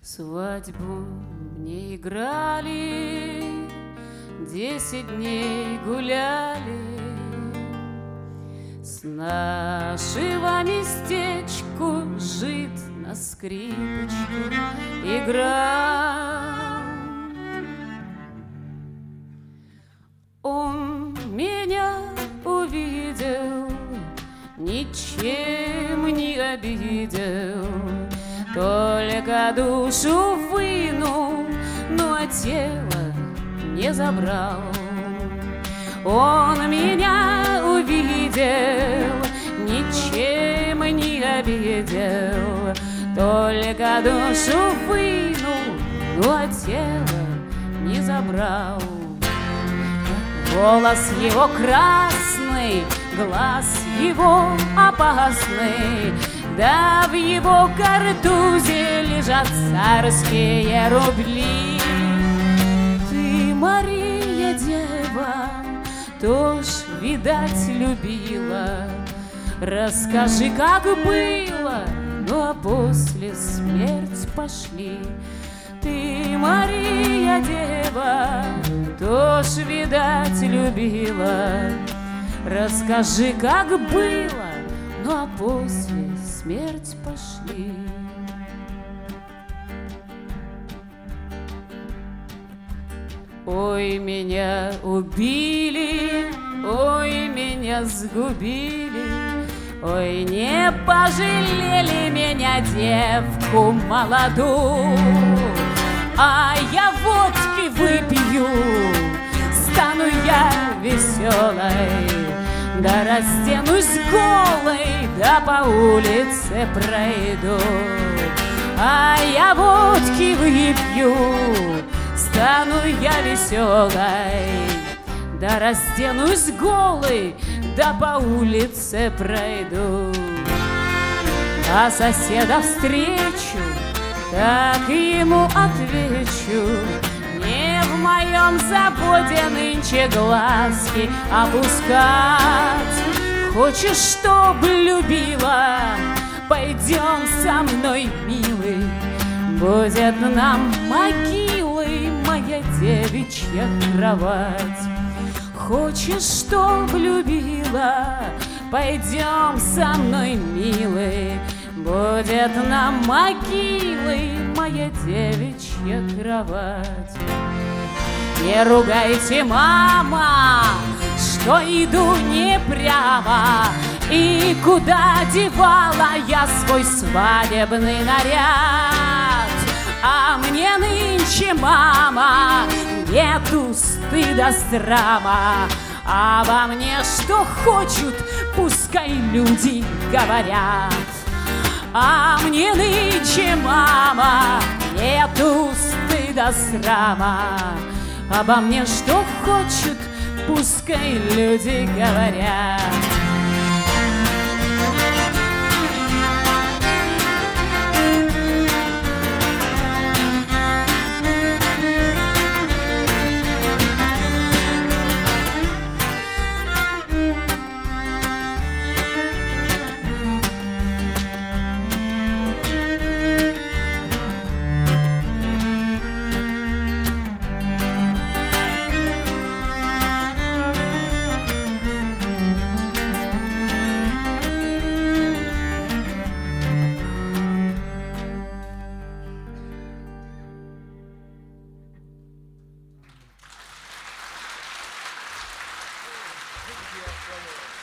Свадьбу мне играли, 10 дней гуляли, с нашего местечку жид на скрипочке играл. Он меня увидел, ничем не обидел, только душу вынул, но тело не забрал. Он меня увидел, ничем не обидел, только душу вынул, но тело не забрал. Волос его красный, глаз его опасный, да в его картузе лежат царские рубли. Ты, Мария, дева, тоже, видать, любила. Расскажи, как было, ну а после смерть пошли. Ты, Мария, дева, тоже, видать, любила. Расскажи, как было, ну а после смерть пошли. Ой, меня убили, ой, меня сгубили, ой, не пожалели меня, девку молодую. А я водки выпью, стану я веселой, да растянусь голой, да по улице пройду. А я водки выпью, стану я веселой, да растянусь голой, да по улице пройду. А соседа встречу, так ему отвечу: не в моем заводе нынче глазки опускать. Хочешь, чтоб любила? Пойдем со мной, милый, будет нам могилой моя девичья кровать. Хочешь, чтоб любила? Пойдем со мной, милый, будет нам могилой моя девичья кровать. Не ругайте, мама, что иду не прямо, и куда девала я свой свадебный наряд. А мне нынче, мама, нету стыда, срама. Обо мне что хочут, пускай люди говорят. А мне нынче, мама, нету стыда, срама. Обо мне что хочут, пускай люди говорят. Thank you.